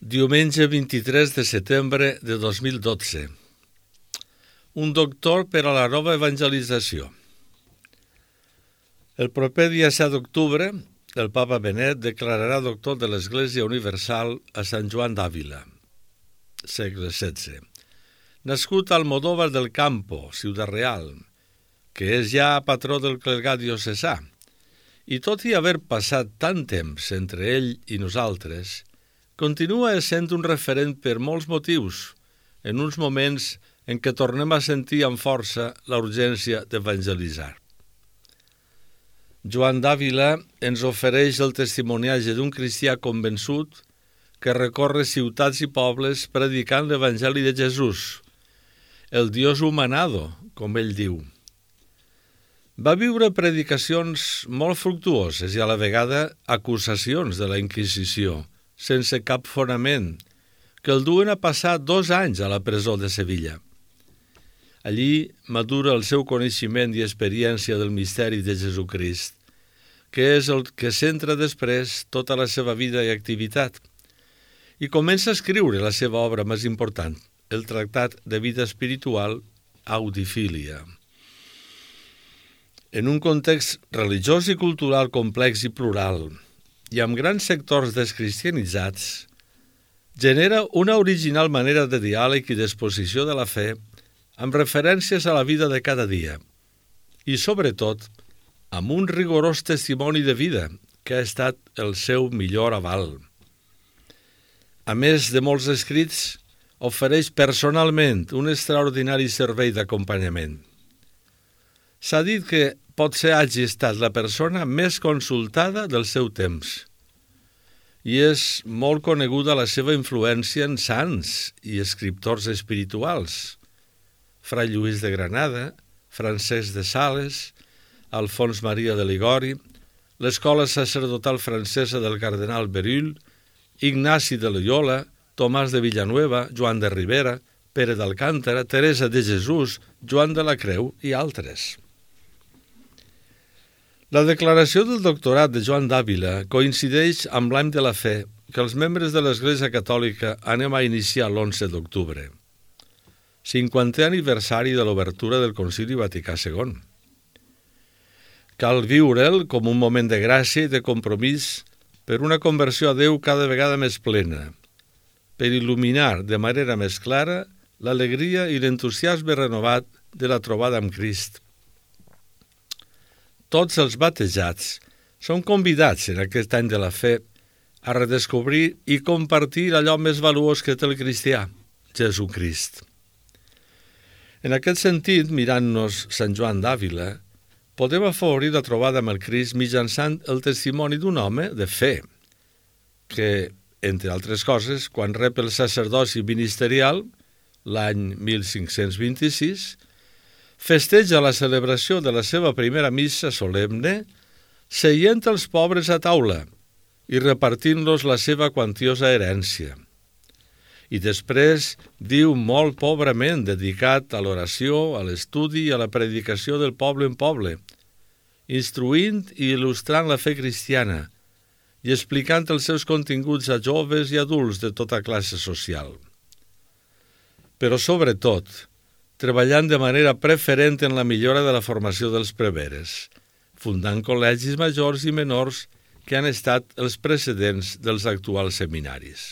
Diumenge 23 de setembre de 2012. Un doctor per a la nova evangelització. El proper dia 7 d'octubre, el papa Benet declararà doctor de l'Església Universal a Sant Joan d'Àvila, segle XVI. Nascut a Almodóvar del Campo, Ciutat Real, que és ja patró del clergat diocesà, i tot i haver passat tant temps entre ell i nosaltres, continua sent un referent per molts motius, en uns moments en què tornem a sentir amb força la urgència d'evangelitzar. Joan d'Àvila ens ofereix el testimoniatge d'un cristià convençut que recorre ciutats i pobles predicant l'Evangeli de Jesús, el Dios humanado, com ell diu. Va viure predicacions molt fructuoses i a la vegada acusacions de la Inquisició, sense cap fonament, que el duen a passar 2 anys a la presó de Sevilla. Allí madura el seu coneixement i experiència del misteri de Jesucrist, que és el que centra després tota la seva vida i activitat, i comença a escriure la seva obra més important, el Tractat de Vida Espiritual, Audifilia. En un context religiós i cultural complex i plural, i amb grans sectors descristianitzats, genera una original manera de diàleg i d'exposició de la fe amb referències a la vida de cada dia i, sobretot, amb un rigorós testimoni de vida que ha estat el seu millor aval. A més de molts escrits, ofereix personalment un extraordinari servei d'acompanyament. S'ha dit que potser hagi estat la persona més consultada del seu temps i és molt coneguda la seva influència en sants i escriptors espirituals, Fray Lluís de Granada, Francesc de Sales, Alfons Maria de Ligori, l'escola sacerdotal francesa del cardenal Berulle, Ignasi de Loyola, Tomàs de Villanueva, Joan de Ribera, Pere d'Alcántara, Teresa de Jesús, Joan de la Creu i altres. La declaració del doctorat de Joan d'Àvila coincideix amb l'any de la fe que els membres de l'Església Catòlica anem a iniciar l'11 d'octubre, 50è aniversari de l'obertura del Concili Vaticà II. Cal viure'l com un moment de gràcia i de compromís per una conversió a Déu cada vegada més plena, per il·luminar de manera més clara l'alegria i l'entusiasme renovat de la trobada amb Crist. Tots els batejats són convidats en aquest any de la fe a redescobrir i compartir allò més valuós que té el cristià, Jesucrist. En aquest sentit, mirant-nos Sant Joan d'Àvila, podem afavorir la trobada amb el Crist mitjançant el testimoni d'un home de fe, que, entre altres coses, quan rep el sacerdoci ministerial, l'any 1526, festeja la celebració de la seva primera missa solemne seient els pobres a taula i repartint-los la seva quantiosa herència. I després viu molt pobrament dedicat a l'oració, a l'estudi i a la predicació del poble en poble, instruint i il·lustrant la fe cristiana i explicant els seus continguts a joves i adults de tota classe social. Però sobretot, treballant de manera preferent en la millora de la formació dels preveres, fundant col·legis majors i menors que han estat els precedents dels actuals seminaris.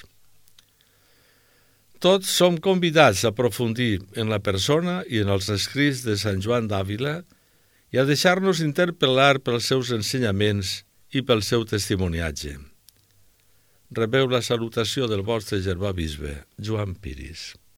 Tots som convidats a aprofundir en la persona i en els escrits de Sant Joan d'Àvila i a deixar-nos interpel·lar pels seus ensenyaments i pel seu testimoniatge. Rebeu la salutació del vostre germà bisbe, Joan Piris.